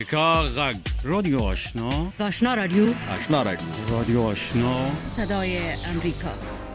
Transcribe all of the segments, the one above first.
غږ رادیو آشنا رادیو رادیو آشنا صدای امریکا.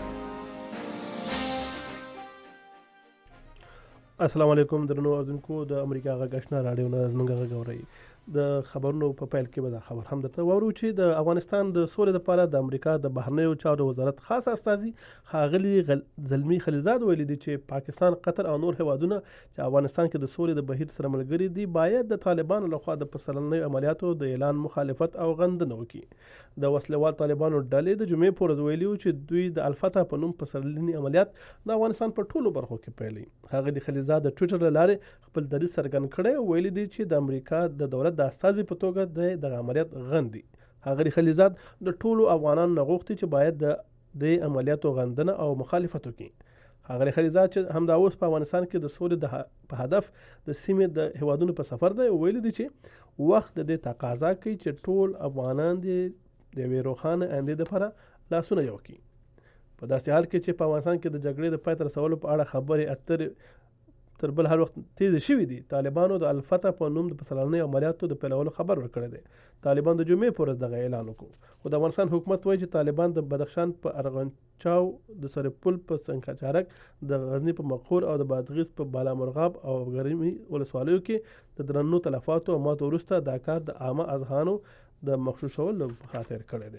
السلام علیکم درنو اوردونکو د امریکا غږ آشنا رادیو نه زمونږ غږ اورئ. د خبرونو په پیل کې به دا خبر هم درته واورو چې د افغانستان د سولې لپاره د امریکا د بهرنیو چارو وزارت خاص استازي ښاغلي زلمي خلیلزاد ویلي دي چې پاکستان، قطر او نور هیوادونه چې افغانستان کې د سولې د بهیر سره ملګري دي باید د طالبانو لخوا د پسرلنیو عملیاتو د اعلان مخالفت او غندنه وکړي. د وسلوال طالبانو ډلې د جمعې په ورځ ویلي چې دوی د الفتح په نوم پسرلني عملیات د افغانستان په ټولو برخو کې پیلوي. ښاغلي خلیلزاد د ټویټر له لارې خپل دریځ څرګند کړی او ویلي دي چې د امریکا د دولت د استازي په توګه د عملیات غندي. ښاغلي خلیلزاد د ټولو افغانانو نه غوښتي چې باید د عملیاتو غندنه او مخالفت وکړي. ښاغلي خلیلزاد چې همدا اوس په افغانستان کې د سولې په هدف د سیمې د هیوادونو په سفر دی ویلي دي چې وخت د دې تقاضا کوي چې ټول افغانان د یوې روښانه آینده لپاره لاسونه یو کړي. په داسې حال کې چې په افغانستان کې د جګړې د پای ته رسولو په اړه خبرې اترې تر بل هر وخت تیز شوي دي. طالبانو د الفتح په نوم د پسرلنیو عملیاتو د پیلولو خبر ورکړی دی. طالبان د جمعې په ورځ دغه اعلان وکړو، خو د افغانستان حکومت وایي چې طالبان د بدخشان په ارغنچاو، د سرپل په سنګچارک، د غزني په مقهور او د بادغیس په بالامرغاب او ګرمي ولسوالیو کې د درنو تلفاتو او ماتو وروسته دا کار د عامه اذهانو د مغشوشولو په خاطر کړی دی.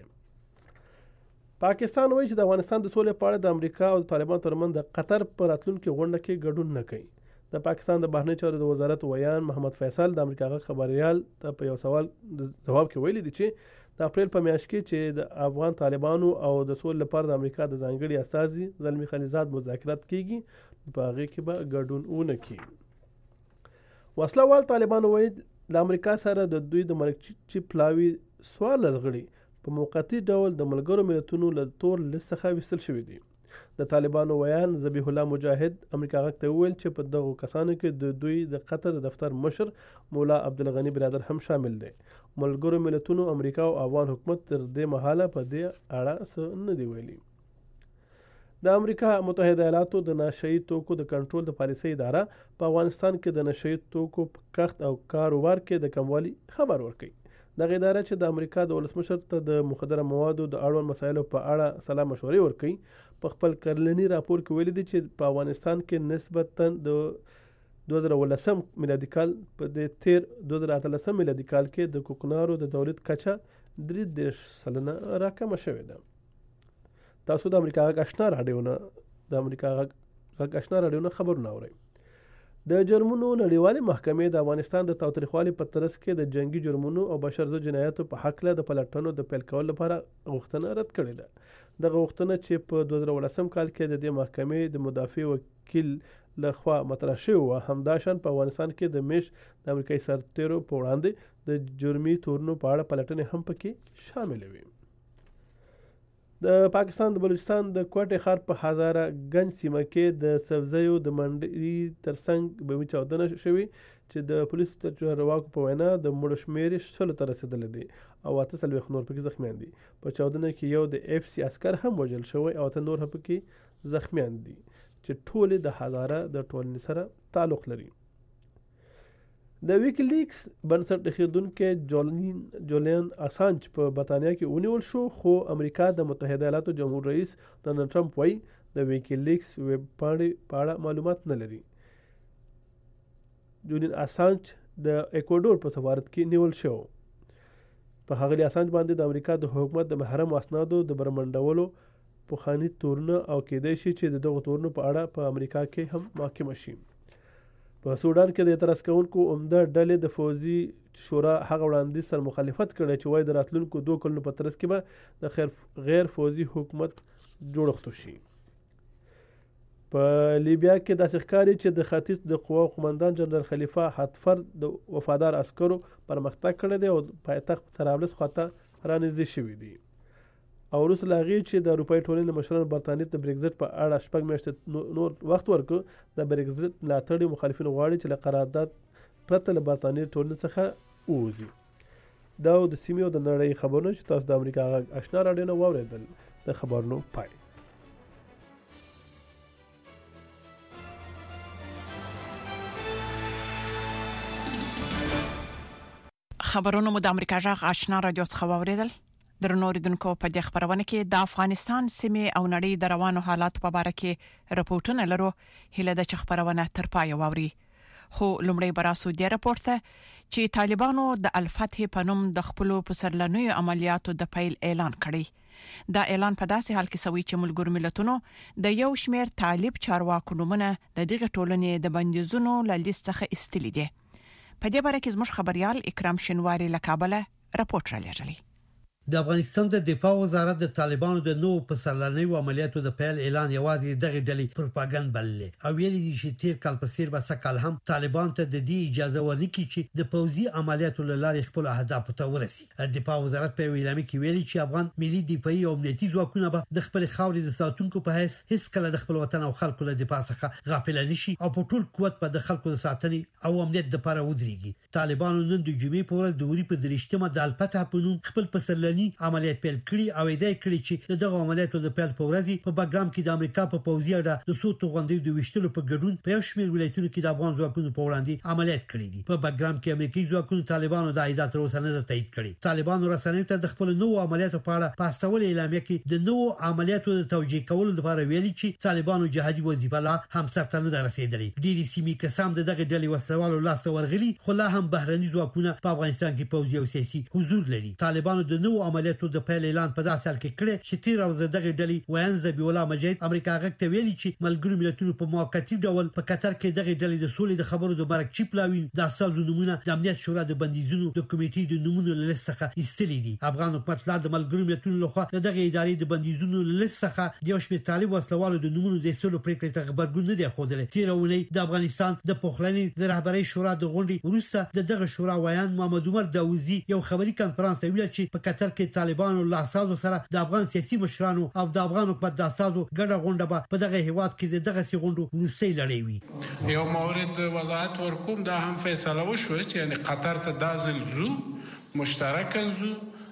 پاکستان وایي چې د افغانستان د سولې په اړه د امریکا او طالبان ترمنځ د قطر په راتلونکي غونډه کې ګډون نه کوي. د پاکستان د بهرنیو چارو د وزارت ویان محمد فیصل د امریکا غږ خبریال ته په یو سوال د ځواب کې ویلي دي چې د اپریل په میاشت کې چې د افغان طالبانو او د سولې لپاره د امریکا د ځانګړي استازي زلمي خلیلزاد مذاکرات کیږي، په هغې کې به ګډون ونه کړي. وسله وال طالبانو وایي د امریکا سره د دوی د مرکچي پلاوي 14 غړي په موقتي ډول د ملګرو ملتونو له تور لیست څخه ویستل شوي دي. د طالبانو ویان ذبیح الله مجاهد امریکا غږ ته وویل چې په دغو کسانو کې د دوی د قطر د دفتر مشر مولا عبدالغني برادر هم شامل دی. ملګرو ملتونو، امریکا او افغان حکومت تر دې مهاله په دې اړه څه نه دی ویلي. د امریکا متحده ایالاتو د نشهیي توکو د کنټرول د پالیسۍ اداره په افغانستان کې د نشهیي توکو په کښت او کاروبار کې د کموالي خبر ورکوي. دغه اداره چې د امریکا د ولسمشر ته د مخدره موادو د اړوند مسایلو په اړه سلا مشورې ورکوي، په خپل کلني راپور کې ویلي دي چې په افغانستان کې نسبتاً د 2018 میلادي کال په د تیر 2018 میلادي کال کې د کوکنارو د تولید کچه 33% راکمه شوې ده. تاسو د امریکا غږ آشنا رادیو نه خبرونه اورئ. د جرمونو نړیوالې محکمې د افغانستان د تاوتریخوالي په ترڅ کې د جنگي جرمونو او بشرضد جنایاتو په هکله د پلټنو د پیل کولو لپاره غوښتنه رد کړې ده. دغه غوښتنه چې په 2018 کال کې د دې محکمې د مدافع وکیل لخوا مطرح شوې وه، همداشان په افغانستان کې د میش د امریکایي سرتیرو په وړاندې د جرمي تورنو په اړه پلټنې هم پکې شاملې وي. د پاکستان د بلوچستان د کوټې ښار په هزاره ګنج سیمه کې د سبزیو د منډۍ ترڅنګ بمي چاودنه شوې چې د پولیسو د چارواکو په وینا د مړو شمېر 100 ته رسېدلی دی او 48 نور پکې زخمیان دي. په چاودنه کې یو د FC عسکر هم وژل شوی او 8 نور هم پکې زخمیان دي چې ټول د هزاره د ټولنې سره تعلق لري. د ویکیلیکس بنسټ ایښودونکی جولیان اسانج په برطانیه کې ونیول شو، خو امریکا د متحده ایالاتو جمهور رئیس ډونالډ ټرمپ وایي د ویکیلیکس ویب پاڼې په اړه معلومات نه لري. جولیان اسانج د ایکواډور په سفارت کې نیول شو. په ښاغلي اسانج باندې د امریکا د حکومت د محرم اسنادو د برمنډولو پخواني تورونه او کېدای شي چې د دغو تورونو په اړه په امریکا کې هم محاکمه شي. په سودان کې د اعتراض کوونکو عمده ډلې د فوزي شورا هغه وړاندیز سره مخالفت کړی چې وایي د راتلونکو 2 کلونو په ترڅ کې به د غیر فوزي حکومت جوړښت وشي. په لیبیا کې داسې ښکاري چې د ختیځ د قواو قومندان جنرال خلیفه حتفر د وفادار عسکرو پرمختګ کړی دی او پایتخت طرابلس خواته رانږدې شوي دي. او وروسته له هغې چې د اروپایي ټولنې مشرانو برطانیې ته بریکزټ په اړه 6 میاشتې نور وخت ورکړ، د بریکزټ ملاتړي مخالفین غواړي چې له قرارداد پرته له برطانیې ټولنې څخه ووځي. دا د سیمې او د نړۍ خبرونه چې تاسو د امریکا غږ آشنا راډیو نه واورېدل. د خبرونو پای. خبرونه مو د امریکا جغ آشنا رادیو څخه واوریدل. درنو ریدونکو په دې خبرونه کې د افغانستان سیمه او نړۍ د روانو حالات په اړه کې راپورټونه لرو. هله د خبرونه تر پای واوري. خو لومړی براسو دی راپورټ ته چې طالبانو د الفتح په نوم د خپل پسرلنوي عملیاتو د پیل اعلان کړی. دا اعلان په داسې حال کې سوي چې ملګرو ملتونو د یو شمېر طالب چارواکو نومونه د دغه ټولنې د بندیزونو له لیست څخه استلي دي. په دې باره کې زموږ خبريال اکرام شنواری له کابل راپورټ را لېږلی. د افغانستان د دفاع وزارت د طالبانو د نوو پسرلنیو عملیاتو د پیل اعلان یوازې دغه ډلې پروپاګاندا بللې او ویلي دي چې تیر کال په سیر به سکهال هم طالبان ته د دې اجازه ورنکړي چې د پوځي عملیاتو لارې خپل اهداف ته ورسي. د دفاع وزارت په ویلامي کې ویلي چې افغان ملي دفاعي او امنیتي ځواکونه به د خپل خاورې د ساتونکو په حیث هیڅ کله د خپل وطن او خلکو له دفاع څخه غافل نشي او په ټول قوت په د خلکو د ساتنې او امنیت لپاره ودرېږي. طالبانو نن د جمعې په ورځ د اوري په درشتمه د الفتح په نوم خپل پسرلني عملیات پیل کړی او ایده کړی چې دغه عملیاتو د پیل په ورځ په بګرام کې د امریکا په پوځي اډه د سوتو غونډې د وشتلو په ګډون په یو شمېر ولایتونو کې د افغان ځواکونو په وړاندې عملیات کړی دي. په بګرام کې امریکایي ځواکونو طالبانو د ایده تر اوسه نه تایید کړی. طالبانو رسنیو ته د خپل نوو عملیاتو په اړه په سوال اعلامیه کې د نوو عملیاتو د توجیه کولو لپاره ویلي چې طالبانو جهادي وظیفه لا هم سرته نه رسیدلې. ډېری سیمې قسم دغه ډلې وسوالو لاس ورغلي خو لا هم بهرني ځواکونه په افغانستان کې پوځي او سیاسي حضور لري. طالبانو د نوو عملیاتو د پیل اعلان په داسې حال کې کړی چې تیر ورځ دغه ډلې ویان ذبیح الله مجاهد امریکا غږ ته ویلي چې ملګرو ملتونو په موقتی ډول په قطر کې دغه ډلې د سولې د خبرو د مرګ چیپ لاوي د اساسو نمونه د امنیت شورا د بندیزونو د کمیټې د نمونه لیست څخه استلي دي. افغان حکومت لا د ملګرو ملتونو لخوا دغه ادارې د بندیزونو لیست څخه د یو شمېر طالب وسلوالو د نمونه د استلو پریکړې ته خبرګون نه دی خوده. تیرونه د افغانستان د پخلنۍ د رهبرۍ شورا د غونډې وروسته دغه شورا ویان محمد عمر داوودی یو خبري کانفرنس ته ویل چې په قطر کې طالبانو له اساسو سره د افغان سیاسي مشرانو او د افغان حکومت د اساسو ګډه غونډه به په دغه هیواد کې دغه سي غونډو وروستۍ لړۍ وي. یو مورد وضاحت ورکوم دا هم فیصله وشوه چې یعنی قطر ته دازل زو مشترکاً زو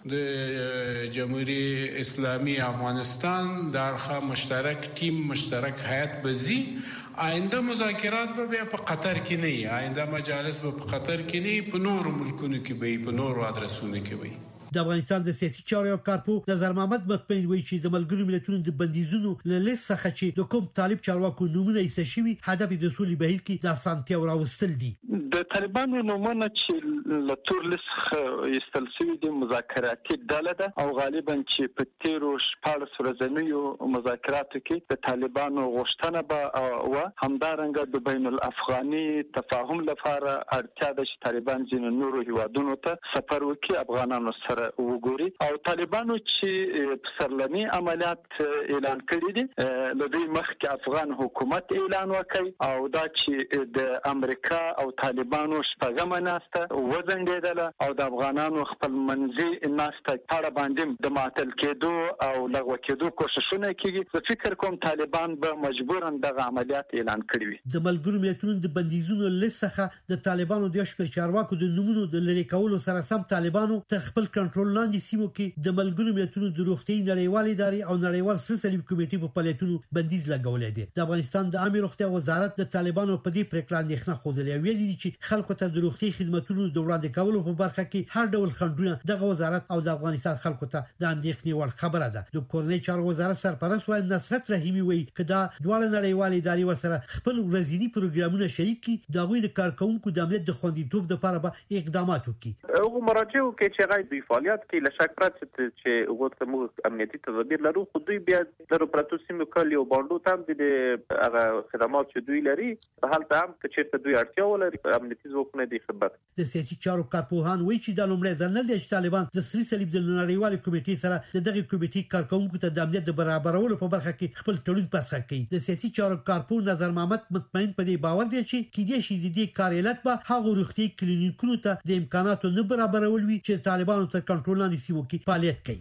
د جمهوریت اسلامی افغانستان درخه مشترک تیم مشترک هیئت بزی آینده مذاکرات به په قطر کې نه آینده مجالس به په قطر کې نه په نور ملکونو کې به په نور ادرسونو کې به. د افغانستان د سیاسي چارو کارپو نظر محمد مطمئن وایي چې د ملګرو ملتونو د بندیزونو له لیست څخه چې د کوم طالب چارواکو نومونه یې شوي هدف د سولې بهیر کې د اسانتیا راوستل دي. د طالبانو نومونه چې له تور لیست استل شوي د مذاکراتي ډله ده او غالبا چې په تیرو 14 ورځنیو مذاکراتو کې د طالبانو غوښتنه به او همدارنګه د بین الافغاني تفاهم لپاره اړتیا ده چې طالبان ځینې نورو هیوادونو ته سفر وکړي افغانانو سره وګوري او طالبانو چې پسرلني عملیات اعلان کړی دي له دې مخکې افغان حکومت اعلان وکړي او دا چې د امریکا او طالبانو شپږمه ناسته وزنګیدله او د افغانانو خپل منځي ناسته پاړه باندې د معطل کېدو او لغوه کېدو کوششونه کوي. زه فکر کوم طالبان به مجبوراً دغه عملیات اعلان کړي وي. د ملګرو ملتونو د بندیزونو لیست څخه د طالبانو د شپږ چارواکو د نومونو د لری کولو سره سم طالبانو تر خپل کنټرول لاندې سیمو کې د ملګرو ملتونو د روغتي نړیوال ادارې او نړیوال سلسله کمیټې په فعالیتونو بندیز لګولې دي. د افغانستان د عامه روغتي وزارت د طالبانو په دې پریکړه اندېښنه خوده ویلي چې خلکو ته د روغتي خدماتو د وړاندې کولو په برخه کې هر ډول خنډونه دغه وزارت او د افغانستان خلکو ته د اندېښنې وړ خبره ده. د کورنۍ چارو وزارت سرپرست وای نصرت رحیمی وایي چې دا ډول نړیوال ادارې ورسره خپل ورځنی پروګرامونه شریک کړي د غوي د کارکونکو د امنیت د خوندیتوب لپاره به اقدامات وکړي. او مراجعو کې چې غي د فعالیت کې لشک پرات چې وګورئ موږ امنیتي تدابیر لرو خو دوی بیا د پراتو سیمو کلی او باندو تام د هغه خدمات چې دوی لري په حال ته هم چې دوی اړتیا ولري امنیتي ځواکونه د خدمت. د سیاسي چارو کارپوهان وایي چې د لومړي ځل نه د طالبان د سری صلیب د نړیوال کمیټې سره د دغه کمیټې کارکونکو ته د امنیت د برابرولو په برخه کې خپل تړون پاسخ کوي. د سیاسي چارو کارپو نظر محمد مطمئن په دې باور دی چې کېدې شي د دې کار علت به هغه روغتي کلینیکونو ته د امکاناتو نه برابرول وي چې طالبانو تر کنټرول لاندې سیمو کې فعالیت کوي.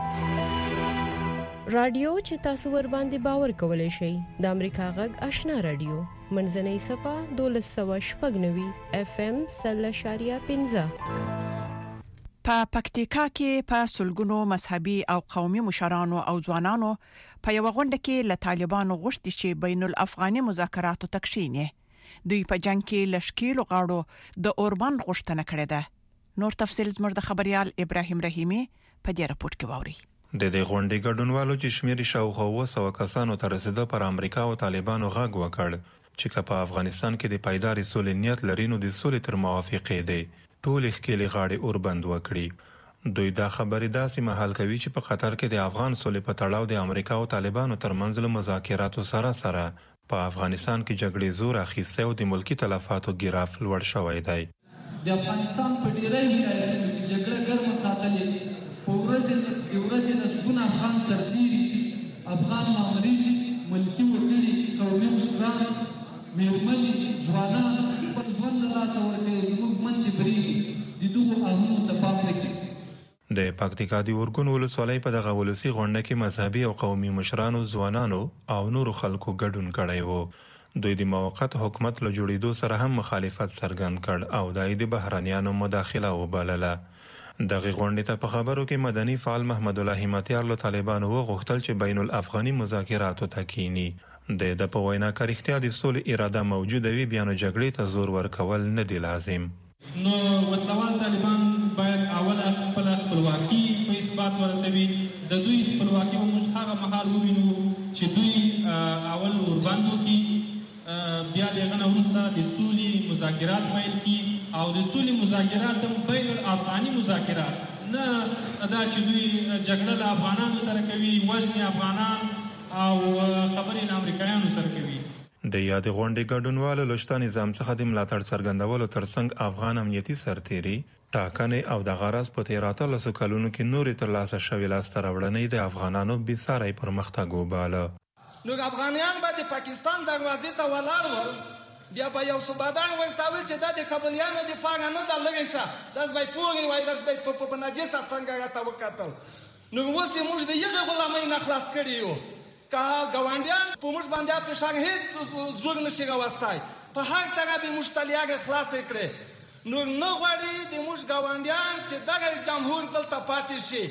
رادیو چې تاسو ور باندې باور کولای شئ د امریکا غږ آشنا رادیو منځنۍ صفه 1290 FM 0.15 په پکتیکا کې په سلګونو مذهبي او قومي مشرانو او ځوانانو په یو غونډه کې له طالبانو غوښتي چې بین الافغاني مذاکراتو تکشینه دوی په جنگ کې لشکیل غاړو د اوربان غوښتنه کړې ده. نور تفصیل زموږ د خبريال ابراهيم رحیمي په دې راپورټ کې واوري. د دې غونډې ګډونوالو چې شمیر شاوخوا 100 کسانو ته رسیده پر امریکا او طالبانو غږ وکړ چې په افغانستان کې د پایدار سولې نیت لري نو د سولې تر موافقې دی ټول ښکلي غاړي اور بند وکړي. دوی دا خبرې داسې مهال کوي چې په قطر کې د افغان سولې په تړاو د امریکا او طالبانو ترمنځ له مذاکراتو سره په افغانستان کې جګړې زور اخیسته او د ملکی تلفاتو ګراف لوړ شوی دی. د افغانستان په ډیری ولایتونو کې جګړه ګرمه ساتلې په ورځې د سکون افغان سرتیري افغان مامورین ملکی وګړي قومي مشران میرمنې ځوانان خپل ژوند له لاسه ورکوي زموږ منځ بریږي د دغو آهونو ته پام وکړي. د پکتیکا د ورګون ولسوالۍ په دغه ولسی غونډه کې مذهبي او قومي مشرانو ځوانانو او نورو خلکو ګډون کړی وو. دوی د موقت حکومت له جوړېدو سره هم مخالفت څرګند کړ او د بهرانيانو مداخله وبلله. دغه غونډې ته په خبرو کې مدني فعال محمد الله همتیار له طالبانو وغوښتل چې بین الافغاني مذاکراتو ته کینی. د په وینا کې اختیار د سولې اراده موجوده وي بیا نو جګړې ته زور ورکول نه دی لازم. نو وسلوال طالبان باید اول خپل خپلواکي په اثبات ورسوي. د دوی خپلواکي موږ هغه مهال ووینو چې دوی اول اورباندو کې بیا دغه نه وروسته د سولې مذاکرات پیل کړي او د سولې مذاکرات هم بین الافغاني مذاکرات نه دا چې دوی جګړه له افغانانو سره کوي وژنې افغانان او خبرې له امریکایانو سره کوي. د یاد غونډې ګډونوالو لشته نظام څخه د ملاتړ څرګندولو ترڅنګ افغان امنیتي سرتیري ټاکنې او د غرض په 13 کلونو کې نورې ترلاسه شوې لاسته راوړنې د افغانانو بېساری پرمختګ وباله. نو افغانیان به د پاکستان دروازې ته ولاړ ول بیا به یو صوبادان ورته ویل چې دا د کابلیانو دفاع نه ده لږې شه داس به پورې وایي داس به په نجس څنګه راته وکتل. نو اوس یې موږ د یغې غلامۍ نه خلاص کړي یو که ګاونډیان په موږ باندې فشار هیڅ زور نشي راوستی په هر طرف یې موږ ته لیاګې خلاصې کړې. نو نه غواړي د موږ ګاونډیان چې دغه جمهور دلته پاتې شي.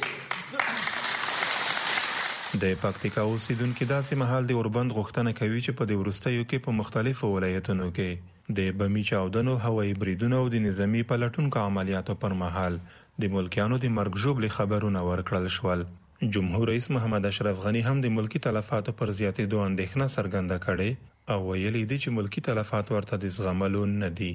د پکتیکا اوسیدونکو داسې مهال د اوربند غوښتنه کوي چې په دې وروستیو کې په مختلفو ولایتونو کې د بمي چاودنو هوایي بریدونو او د نظامی پلټونکو عملیاتو پر مهال د ملکیانو د مرګ ژوبلې خبرونه ورکړل شول. جمهور رئیس محمد اشرف غنی هم د ملکی تلفاتو پر زیاتېدو اندېښنه څرګنده کړې او ویلي دي چې ملکی تلفات ورته د زغملو نه دي.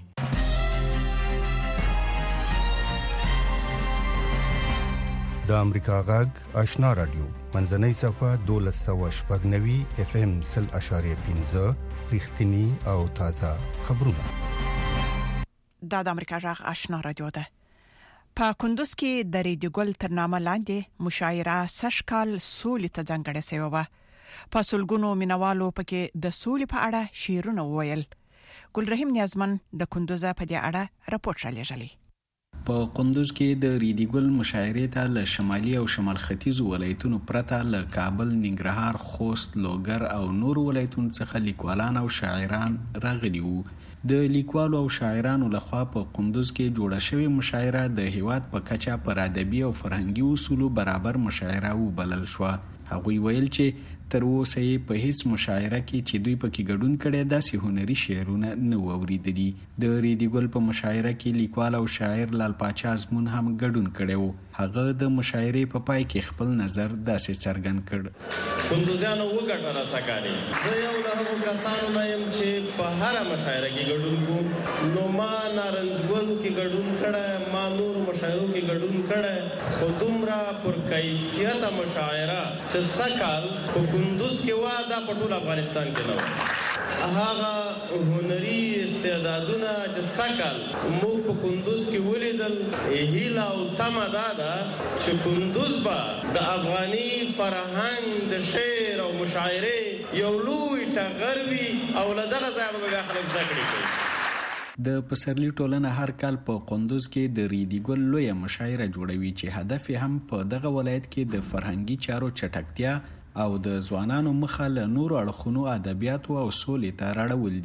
د امریکا غږ آشنا رادیو منځنۍ صفحه 1290 FM 0.15 رښتینی او تازه خبرونه. د امریکا غږ آشنا رادیو ده. په کندوز کې د ریډیګل تر نامه لاندې مشاعره سشکال سولې ته ځانګړې شوې وه. په سلګونو مینوالو پکې د سولې په اړه شعرونه وویل. ګلرحیم نیازمن د کندوز په دې اړه راپورټ رالیږلی. په کندوز کې د ریډیګل مشاعرې ته له شمالي او شمال ختیځو ولایتونو پرته له کابل، ننګرهار، خوست، لوګر او نورو ولایتونو څخه لیکوالان او شاعران راغلي وو. د لیکوالو او شاعرانو لخوا په کندوز کې جوړه شوې مشاعره د هیواد په کچه پر ادبي او فرهنګي اصولو برابر مشاعره وبلل شوه. هغوی ویل چې تر اوسه یې په هیڅ مشاعره کې چې دوی پکې ګډون کړي داسې هنري شعرونه نه واوریدلي. د ریډیګل په مشاعره کې لیکوال او شاعر لال پاچا ازمون هم ګډون کړي وو. هغه د مشاعرې په پای کې خپل نظر داسې څرګند کړ. کندوزیانو وګټله سکاري زه یو له هغو کسانو نه یم چې په هره مشاعره کې ګډون کوم. نو ما نارنجګل کې ګډون کړی، ما نورو مشاعرو کې ګډون کړی، خو دومره پر کیفیته مشاعره چې سکال په کندوز کې وا دا په ټول افغانستان کې نه و. هغه هنري استعدادونه چې سکال موږ په کندوز کې ولیدل، هیله او تمه دا ده چې کندوز به د افغاني فرهنګ د شعر او مشاعرې یو لوی ټغر وي او له دغه ځایه به بیا خلک زده کړې کوي. د پسرلي ټولنه هر کال په کندوز کې د ریډیګل لویه مشاعره جوړوي چې هدف یې هم په دغه ولایت کې د فرهنګي چارو چټکتیا او د ځوانانو مخه له نورو اړخونو ادبیاتو او سولې ته راړول دي.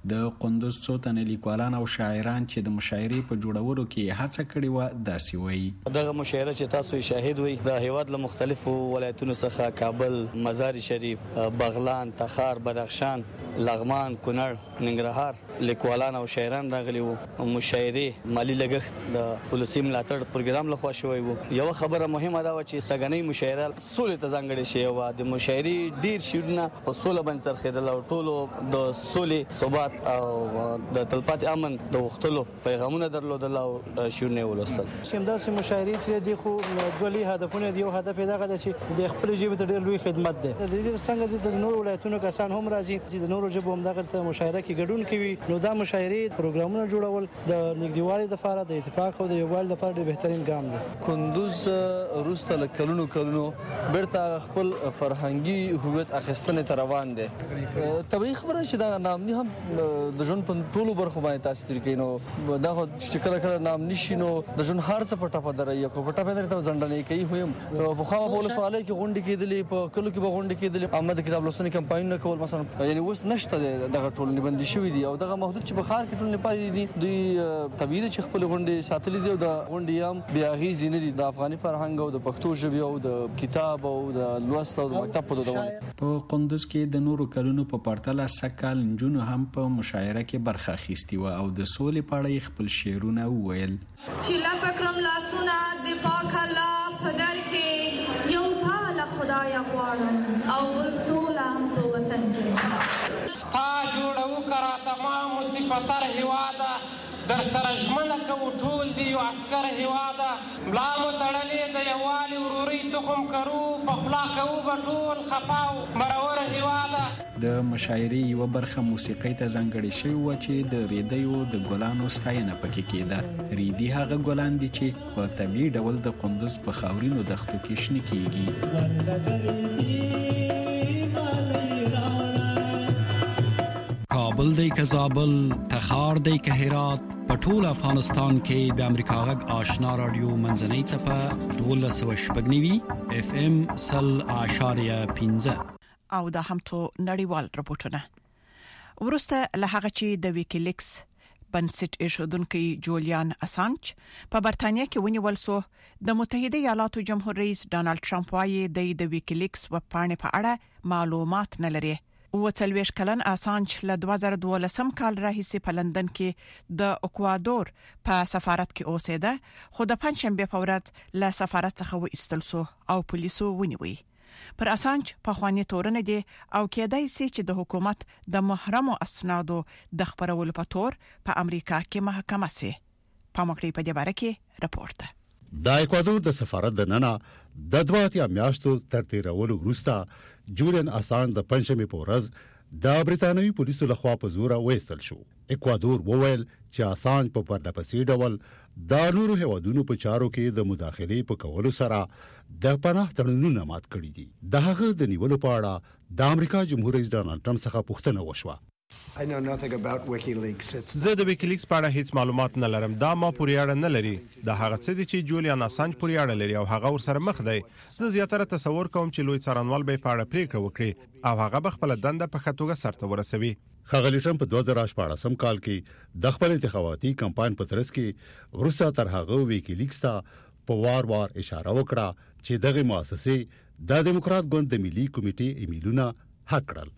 د قندوز څو تنه لیکوالان او شاعران چې د مشاعرې په جوړولو کې هڅه کړې و داسې وایي. دغه مشاعره چې تاسو شاهد وي د هیواد له مختلفو ولایتونو څخه کابل، مزار شریف، بغلان، تخار، بدخشان، لغمان، کونړ، ننګرهار لیکوالان او شاعران راغلي وو. مشاعرې مالی لګښت د پولیسي ملاتړ پروګرام لخوا شوی وو. یو خبره مهمه ده چې سګنۍ مشاعره سولې ته ځانګړې شوې وه. د مشاعرې ډیر شعرونه په سوله باندې ترخېدل او ټولو د سولې، ثبات او د تلپاتې امن د غوښتلو پیغامونه درلودل او شعرونه یې ولوستل. همداسې مشاعرې چې دي خو دوه لوی هدفونه دي. یو هدف یې دغه ده چې د خپلې ژبې ته ډېر لوی خدمت دی. د دې څنګه د نورو ولایتونو کسان هم راځي چې د نورو ژبو همدغه مشاعره کې ګډون کوي. نو دا مشاعرې پروګرامونه جوړول د نږدېوالي لپاره د اتفاق او د یووالي لپاره ډېر بهترین ګام دی. کندوز وروسته له کلونو بیرته خپل فرهنګي هویت اخیستنې ته روان دی. طبیعي خبره چې دا نامني هم د ژوند په ټولو برخو باندې تاثیر کوي. نو دا چې کله نامني شي نو د ژوند هر څه په ټپه درایي کو په ټپه درته ځنډنې کوي. خو په خامه په ولسوالۍ کې غونډې کېدلې، په کلو کې به غونډې کېدلې. احمد کتاب لوستنې کمپاینونه کول مثلا یعنی اوس نشته دغه ټولنې بندي شوې دي او دغه محدود چې بخار کې ټولنې پاتې دي. دوی طبیعي چې خپل غونډې ساتلې دي او د غونډې هم بیا اغېزې نه دي د افغاني فرهنګ او د پښتو ژبې او د کتاب او د لوست او د مکتب په ډول. په قندوز کې د نورو کلونو په پرتله سکهال نجونو هم په مشاعره کې برخه اخیستې وه او د سولې په اړه خپل شعرونه وویل. چې لپکرم لاسونه د پاک الله په در کې یو تا خدای غواړم او سوله په وطن کې تا جوړو کرا تمام مسی په سر هواده در سره ژمنه کوو ټول دی یو عسکر هواده ملا مو تړلې د یووالي ورورۍ تخم کرو په خوله کوو به ټول خفاو مرور هواده. د مشاعرې یوه برخه موسیقۍ ته ځانګړې شوې وه چې د ریدیو د ګلانو ستاینه پکې کېده. ریدي هغه ګلان دي چې په طبیعي ډول د قندوز په خاورینو دښتو کې شنه کېږي. کابل دی که زابل، تخار دی که هرات، په ټول افغانستان کې د امریکا غږ آشنا رادیو منځنۍ څپه 1290 FM 0.15 او دا هم تو نړیوال رپورټونه. ورسته له هغه چې د ویکیلیکس بنسټ ایښودونکي جولیان اسانج په برتانیا کې ونیول سو، د متحده ایالاتو جمهور رئیس ډانلډ ټرمپ وايي د ویکیلیکس ویب پاڼې په اړه معلومات نه لري. 40 کلن اسانج له 2012 کال راهیسې په لندن کې د اکوادور په سفارت کې اوسېده، خو د پنځشنبه په ورځ له سفارت څخه وایستل سو او پولیسو ونیوي. پر اسانج په خواني تورن دي او کېدای شي چې د حکومت د محرمو اسنادو د خبرولو په تور په امریکا کې محکمه سي. په مکړی په دې باره کې راپورته. د اکوادور د سفارت د ننا د 2 میاشتو تر تیرولو وروسته جولیان اسانج د پنځمې په ورځ د بریتانوي پولیسو لخوا په زور وایستل شو. اکوادور وویل چې اسانج په پرلپسې ډول د نورو هیوادونو په چارو کې د مداخلې په کولو سره د پناه تړونونه مات کړي دي. د هغه د نیولو په اړه د امریکا جمهور رئیس ډانلډ ټرمپ څخه پوښتنه وشوه. زه د ویکیلیکس په اړه هیڅ معلومات نه لرم. دا ما پورې اړه نه لري. دا هغه څه دي چې جولیان اسانج پورې اړه لري او هغه ورسره مخ دی. زه زیاتره تصور کوم چې لوی څارنوال به په اړه پریکړه وکړي او هغه به خپل دنده په ښه توګه سرته ورسوي. ښاغلي ټرمپ په 2014 کال کې د خپل انتخاباتي کمپاین په ترڅ کې ورسته تر هغه ویکیلیکس ته په وار اشاره وکړه چې دغه مؤسسه د دیموکرات ګوند د ملي کمیټې ایمیلونه حق کړل.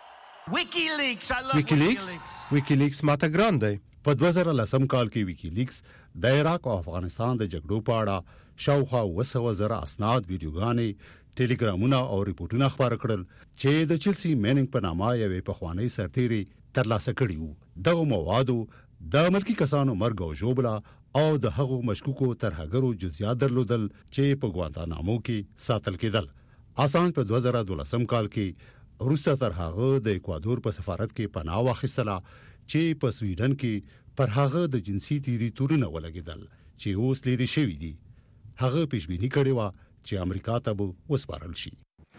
ویکیلیکس ماته ګران دی. په 2010 کال کې ویکیلیکس د عراق او افغانستان د جګړو په اړه شاوخوا 200,000 اسناد، ویډیوګانې، ټیلیګرامونه او ریپورتونه خبر کړل چې د چلسی میننګ په نامه یوې پخوانی سرتیري ترلاسه کړي وو. دغه موادو د ملکی کسانو مرګ او ژوبله او د هغو مشکوکو ترهګرو جزئیات درلودل چې په ګوانتانامو کې ساتل کېدل. اسانج په 2012 کال کې وروسته تر هغه د اکوادور په سفارت کې پناه واخیستله چې په سویډن کې پر هغه د جنسي تیری تورونه ولګېدل چې اوس لري شوی دي. هغه پیشبینی کړې و چې امریکا ته به وسپارل شي.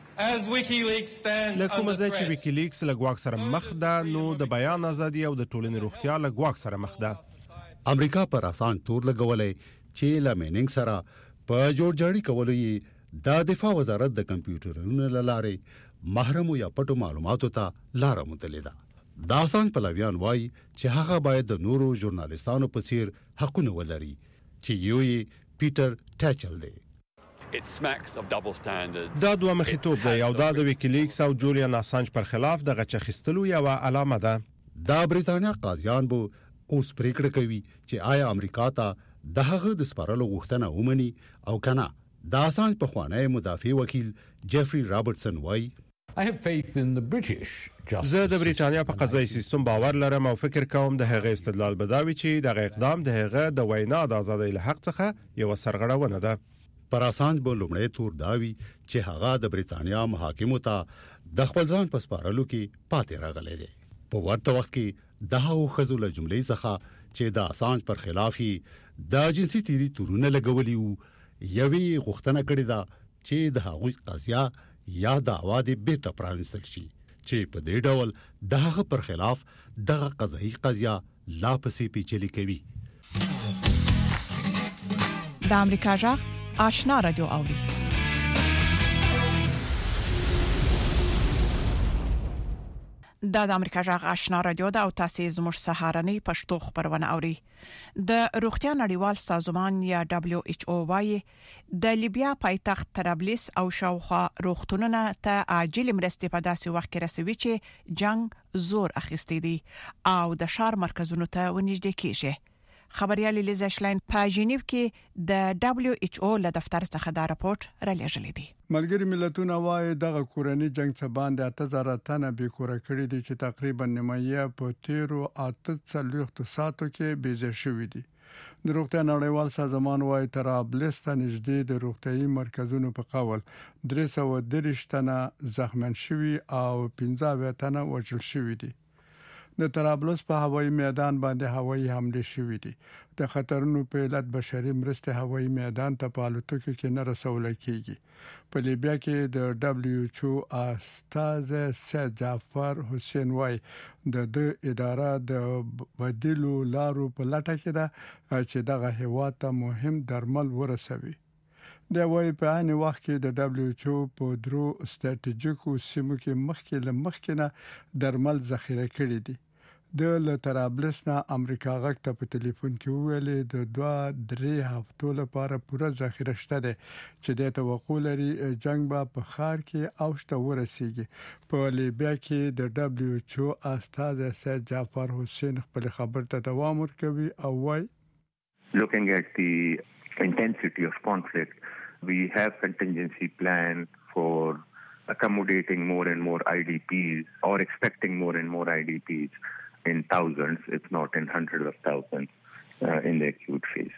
لکه ځای چې ویکیلیکس له ګواښ سره مخ ده، نو د بیان ازادي او د ټولنې روغتیا له ګواښ سره مخ ده. امریکا پر اسانج تور لګولای چې له میننګ سره په جوړجاړي کولو یې د دفاع وزارت د کمپیوټرونو لاره محرمو یا پټو معلوماتو ته لار موندلې ده. د اسانج پلویان وایي چې هغه باید د نورو ژورنالیستانو په څیر حقونه ولري چې یو یې پیټر ټاچل دی. دا دوه مخیتوب دی او دا د ویکیلیکس او جولیان اسانج پر خلاف د غچخستلو یو علامه ده. د بریتانیا قاضیان به اوس پریکړه کوي چې آیا امریکا ته د هغه د سپارلو غوښتنه ومني او کنه. د اسانج په خوانی مدافع وکیل جیفری رابرټسن وایي زه د بریټانیا په قضایي سیستم باور لرم او فکر کوم د هغه استدلال بداوي چې د اقدام د هغه د وینا د ازادۍ له حق څخه یو سرغړونه ده. پر اسانج به لومړی تور داوي چې هغه د بریټانیا محاکمو ته د خپل ځان په سپارلو کې پاتې راغلی دی. په ورته وخت کې د هغو ښځو له جملې څخه چې د اسانج پر خلاف د جنسي تیری تورونه لګولي وو یوې غوښتنه کړې ده چې د هغوی قضیه یا دعوا دې بیرته پرانستل شي چې په دې ډول د هغه پر خلاف دغه قضایي قضیه لا پسې پیچلې کوي. د امریکا جغ آشنا رادیو اوري. د امریکا جغ آشنا رادیو د او تاسو زموږ سهارنی پښتو خبرونه اوري. د روغتیا نړیوال سازمان یا WHO وايي د لیبیا پایتخت طرابلس او شاوخوا روغتونونه ته عاجل مرستې په داسې وخت کې رسوي چې جنگ زور اخیستی دي او د شهر مرکزونو ته ونږدې کیږي. خبريال لیزا شلاین په جنیو کې د WHO له دفتر څخه دا راپورټ را لېږلی دی. ملګری ملتونه وايي دغه کورنۍ جنگ څخه باندې 8000 تنه به کور کړی دي چې تقریبا نیمایه په 13 ساعتو کې بیزه شوې دي. د روغتیا نړیوال سازمان وايي طرابلس ته نږدې د روغتيایي مرکزونو په قول 330 تنه زخمن شوي او 15 تنه وژل شوي دي. د طرابلس په هوایي میدان باندې هوایي حمله شوې دي. د خطرونو په علت بشري مرسته هوایي میدان ته په الوتکو کې نه رسول کیږي. په لیبیا کې د WHO استاذ سید جعفر حسین وای د اداره د بدیلو لارو په لټه کې ده چې دغه هیواد ته مهم درمل ورسوي. د وای په ان وخت کې د WHO په درو ستراتیژیکو سیمو کې مخکې نه درمل ذخیره کړي دي. د طرابلس نه امریکا غږ ته په ټلیفون کې ویلې د 2-3 هفتو لپاره پوره ذخیره شته ده چې د توقع لري جنگ به په خار کې اوشته ورسیږي. په لیبیا کې د WHO استاذ سید جعفر حسین خپل خبر ته دوام ورکوي او وای Looking at the intensity of conflict, we have contingency plan for accommodating more and more IDPs or expecting more and more IDPs in thousands, if not in hundreds of thousands, in the acute phase.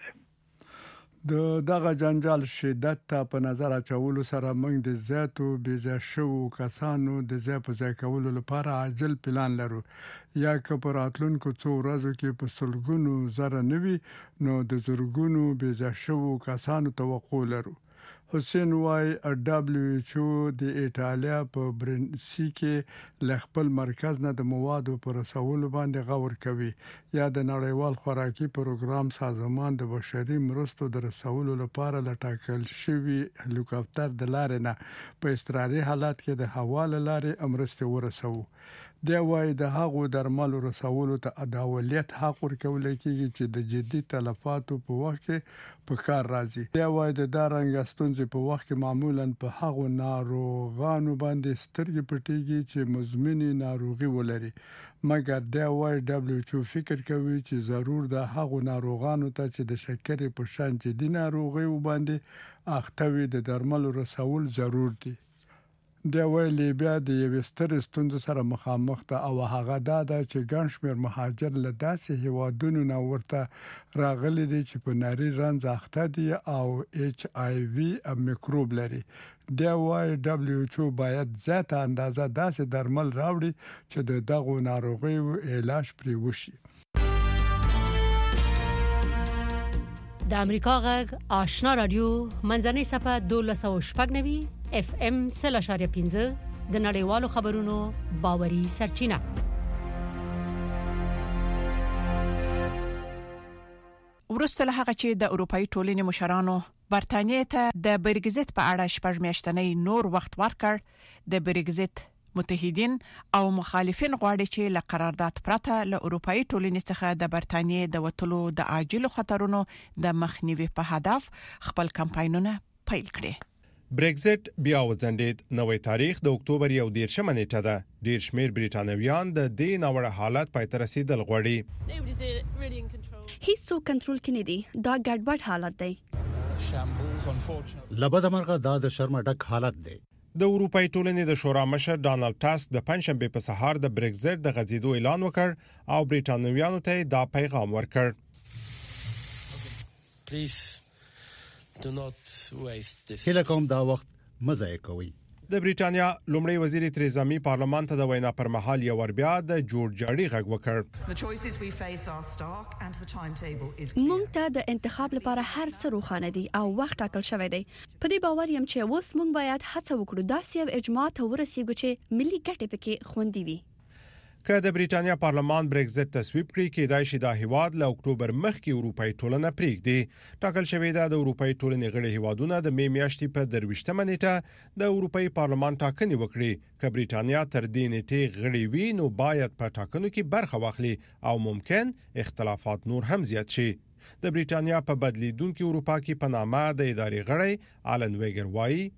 دغه جنجال شدت ته په نظر اچولو سره موږ د زیاتو بیزه شو کسانو د ځای کولو لپاره عاجل پلان لرو. یا که په راتلونکو څو ورځو کې په سلګونو زره نوي نو د زرګونو بیزه شو کسانو توقع لرو. حسین وای WHO د ایټالیا په برنسی کې ل خپل مرکز نه د موادو پر رسولو باندې غور کوي. یا د نړیوال خوراکي پروګرام سازمان د بشري مرستو د رسولو لپاره لټاکل شوی هلیکوپټر د لارې نه په اضطراري حالت کې د حواله لارې امرسته ورسو. دی وای د هغو درملو رسولو ته د اولیت حق ورکول کېږي چې د جدي تلفاتو په وخت کې په کار راځي. دی وای د دارنګ ستونزې په وخت کې معمولا په هغو ناروغانو باندې سترګې پټيږي چې مزمنه ناروغي ولري. مګر دی وای WHO فکر کوي چې ضرور د هغو ناروغانو ته چې د شکرې په شان جدي ناروغي وباندې اخته وي د درملو رسول ضرور دي. د ویلې بیا د یو ستر ستونزې سره مخامخ ده او هغه ده چې ګڼ شمېر مهاجر له داسې هیوادونو نه ورته راغلي دي چې په ناري رنځ اخته دي او HIV میکروب لري. د وای WHO باید زیاته اندازه داسې درمل راوړي چې د دغو ناروغیو علاج پرې وشي. د امریکا غږ آشنا رادیو منځنۍ صفه 1290 FM 0.15 د نړیوالو خبرونو باوري سرچینه. ورسته له هغه چې د اروپאי ټولنې مشرانو برتانیې ته د برګزیت په اړه شپږ میاشتنۍ نور وخت ورکړ، د برګزیت متحدین او مخالفین غواړي چې له قرارداد پرته له اروپאי ټولنې څخه د برتانیې د وټلو د عاجل خطرونو د مخنیوي په هدف خپل کمپاینونه پیل کړي. برگزیت بیا وځندید. نوې تاریخ د اکتوبر 11 نیټه ده. ډیر شمیر بریټانویان د دې ناوړه حالت پای ته رسیدل غواړي. هیڅ کنټرول کې نه دي. دا ګډوډ حالت دی. لبد مرغه دا د شرم ډک حالت دی. د اروپאי ټولنې د شورا مشر ډانلډ ټاسک د پنځشنبه په سهار د برگزیت د غځیدو اعلان وکړ او بریټانویانو ته دا پیغام ورکړ. هله کوم دا وخت مزه کوي. د بریټانیا لومړی وزیر تریزا می پارلمان ته د وینا پر مهال یو ور بیا د جورجاړي غږ وکړ. مونږ ته د انتخاب لپاره هر څه روښانه دي او وخت ټاکل شوی دی. په دې باور یم چې اوس مونږ باید هڅه وکړو داسې یو اجماع ته ورسیږو چې ملي ګټې پکې خوندي وي. که د بریټانیا پارلمان برگزیت تصویب کړي کېدای شي د هیواد له اکتوبر مخکې اروپאי ټولنه پریږدي. ټاکل شوی دا د اروپאי ټولنې غړي هیوادونه د می میاشتې په 23 نیټه د اروپאי پارلمان ټاکنې وکړي. که بریټانیا تر دې نیټې غړي وي نو باید په ټاکنو کې برخه واخلي او ممکن اختلافات نور هم زیات شي. د بریټانیا په بدلیدونکو اروپا کې په نامه د ادارې غړي آلن ویګر وایي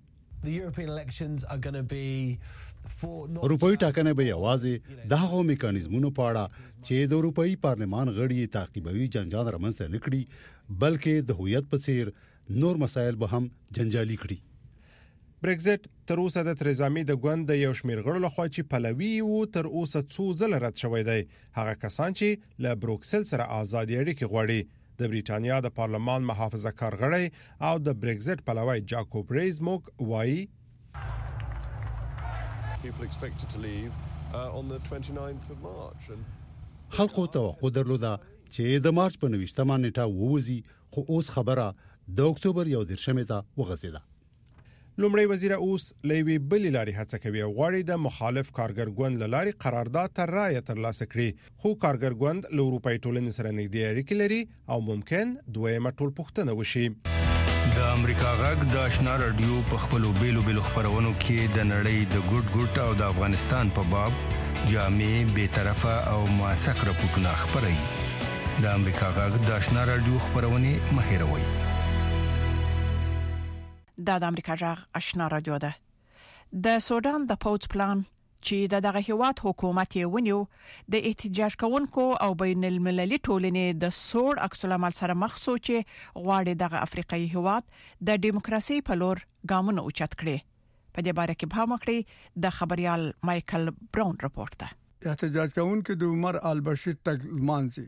اروپאי ټاکنې به یوازې د هغو میکانیزمونو په اړه چې د اروپאי پارلمان غړي تعقیبوي جنجال رامنځته نه کړي بلکې د هویت په څیر نور مسایل به هم جنجالي کړي. برگزیت تر اوسه د تریزا می د ګوند د یو شمیر غړو لخوا چې پلوي وو تر اوسه څو ځله رد شوی دی. هغه کسان چې له بروکسل سره آزادي اړیکې غواړي. د بریټانیا د پارلمان محافظه کار غړی او د برگزیت پلوی جاکوب ریزموک وایي خلکو توقع درلوده چې د مارچ په 29 نیټه ووزي خو اوس خبره د اکتوبر 11 ته وغځیده. لومړی وزیر اوس لوی بلی لاري هڅه کوي او غواړي د مخالف کارګر ګوند لاري قرارداد تر رایه ترلاسه کړي. خو کارګر ګوند له اروپאי ټولنې سره نږدې اړیکې لري او ممکن دویمه ټول پوښتنه وشي. د امریکا غږ د آشنا رادیو په خپلو بیلو خبرونو کې د نړۍ د ګډ او د افغانستان په باب جامع به طرفه او موثق راپورټونه خبري. د امریکا غږ د آشنا رادیو خبرونه مهیروي. د امریکا غږ آشنا رادیو ده. د سودان د پوز پلان چې دغه هیواد حکومت یې ونیو د احتجاج کوونکو او بین المللي ټولنې د سوړ عکس العمل سره مخ شو چې غواړي دغه افریقایي هیواد د دیموکراسي په لور ګامونه اوچت کړي. په دې باره کې به مخکړي د خبريال مايكل براون رپورت ده. احتجاج کوونکو د عمر البشیر تګلمانزي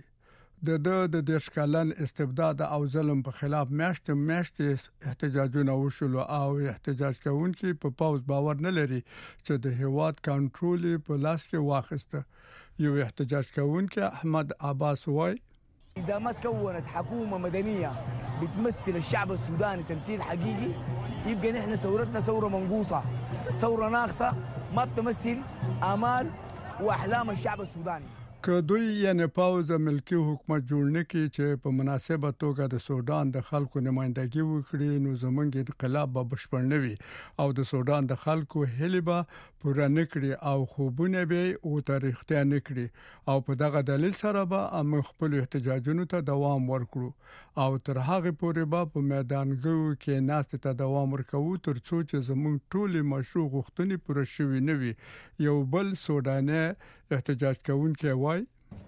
د دیشکالن استبداد او ظلم په خلاف میاشت احتجاجونه وشول او احتجاج کوونکي په پاوز باور نه لري چې د هیواد کنټرول په لاس کې واخیسته. یو احتجاج کوونکي احمد عباس وای إذا ما تكونت حكومة مدنية بتمثل الشعب السوداني تمثيل حقيقي يبقى نحن ثورتنا ثورة منقوصة ثورة ناقصة ما بتمثل آمال وأحلام الشعب السوداني. که دوی یعنی پاوز ملکی حکومت جوړ نکړي چې په مناسبه توګه د سودان د خلکو نمائندګي وکړي نو زمونږ انقلاب به بشپړ نه وي او د سودان د خلکو هلي به پوره نکړي او خوبونه به او تاریخته نکړي او په دغه دلیل سره به موږ خپل احتجاجونو ته دوام ورکړو او تر هغه پورې به په میدانګو کې ناست ته دوام ورکوو تر څو چې زمونږ ټولې مشروع غوښتنې پوره شوي نه وي. یو بل سوداني احتجاج کوونکی وای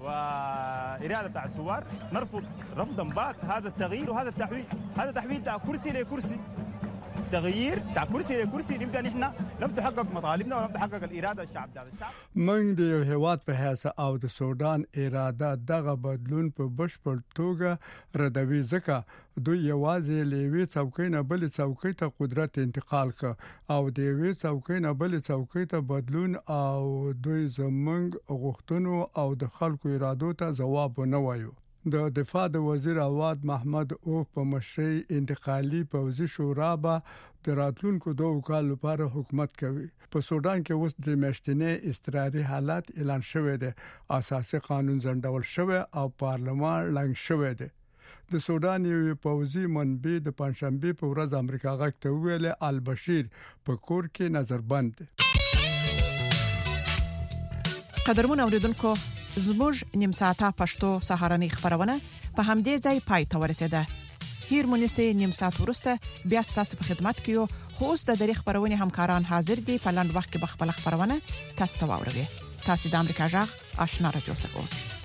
وإرادة بتاع الثوار نرفض رفضا بات هذا التغيير وهذا التحويل. هذا تحويل بتاع كرسي لكرسي تغيير بتاع كرسي لكرسي نبقى نحن لم تحقق مطالبنا ولم تحقق الإرادة الشعب ده الشعب. من د هیواد په حساب او د سودان اراده دغه بدلون په بشپړ توګه ردوي ځکه دوی یوازې لوي څوکۍ نه بل څوکۍ ته قدرت انتقال ک او د وی څوکۍ نه بل څوکۍ ته بدلون او دوی زمنګ غوښتنو او د خلکو ارادو ته جواب نه وایو. د دفاع د وزیر اواد محمد اوف په مشرۍ انتقالي پوځي شورا به د راتلونکو 2 کال لپاره حکومت کوي. په سودان کې اوس د میاشتنې اضطراري حالت اعلان شوی دی. اساسي قانون ځنډول شوی او پارلمان لنګ شوی دی. د سودان یو پوځي منبع د پنځشنبه په ورځ امریکا غږ ته ویل البشیر په کور کې نظربند. قدرمن اوریدونکو زموږ نیم ساعته پښتو سهارنی خبرونه په همدې ځای پای ته ورسیده. هیر مونږه نیم ساعت ورسته بیا تاسو په خدمت کې یو. خو اوس د دری خبرونه همکاران حاضر دي په لاند وخت کې بخپل خبرونه تاسو ته واوروي. تاسو د امریکا جغ آشنا رادیو څخه اوسئ.